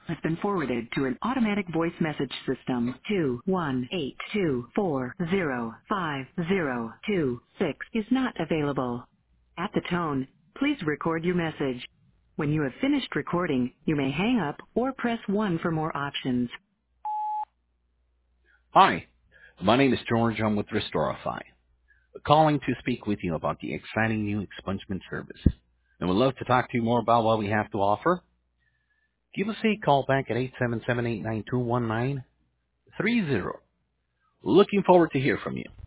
has been forwarded to an automatic voice message system. 21824050226 is not available. At the tone, please record your message. When you have finished recording, you may hang up or press 1 for more options. Hi, my name is George. I'm with Restorify, calling to speak with you about the exciting new expungement service. And would love to talk to you more about what we have to offer. Give us a call back at 877-892-1930. Looking forward to hear from you.